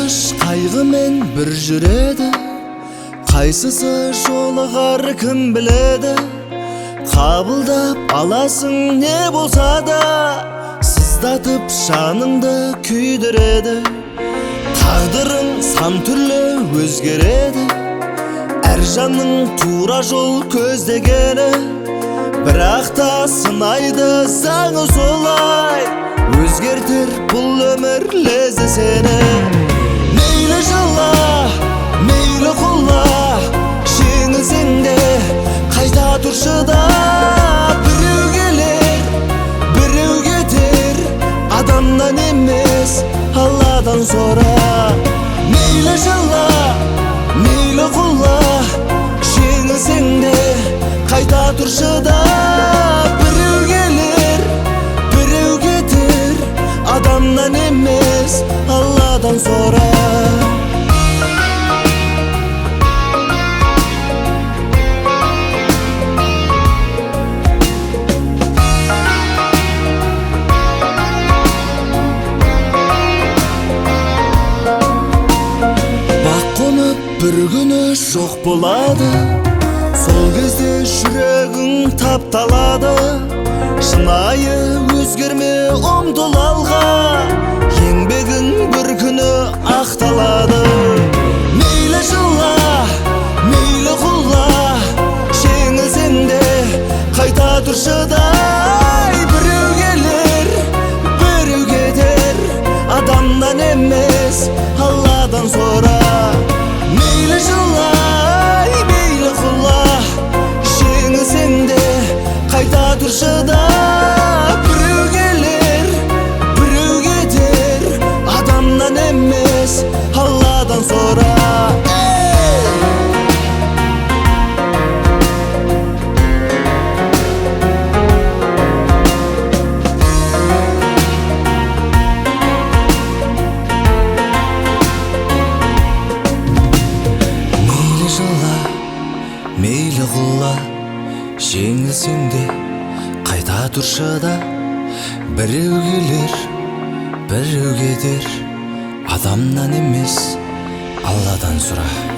Кубаныш кайгымен бир жүреді, кайсысы жолығар кім біледі. Кабылдап аласың не болса да, сыздатып жаныңды күйдіреді. Тағдырың сан түрлі өзгереді, әр жанның тура жол көздегені. Бірақ та сынайды заңы солай, өзгертер бұл өмір лезде сені. Мейлі жала, мейлі құла, жеңілсең де қайта тұршы да. Біреу келер, біреу кетер, адамнан емес Алладан сора. Мейлі жала, мейлі құла, жеңілсең де қайта тұршы да. Біреу келер, біреу кетер, адамнан емес Алладан сора. Бақ қонып бір күні жоқ болады, сол кезде жүрегің тапталады. Шынайы өзгерме, ұмтыл алға, еңбегің бір күні ақталады. Мейлі жыла, мейлі құла, жеңілсең де қайта тұршы да. Біреу келер, біреу кетер, адамнан емес Алладан сора. Мейлі жыла, мейлі құла, жеңілсең де қайта тұршы да. Біреу келер, біреу кетер, адамнан емес Алладан сора. Мейлі жыла, мейлі құла, жеңілсең де қайта тұршы да. Біреу келер, біреу кетер, адамнан емес Алладан сұра.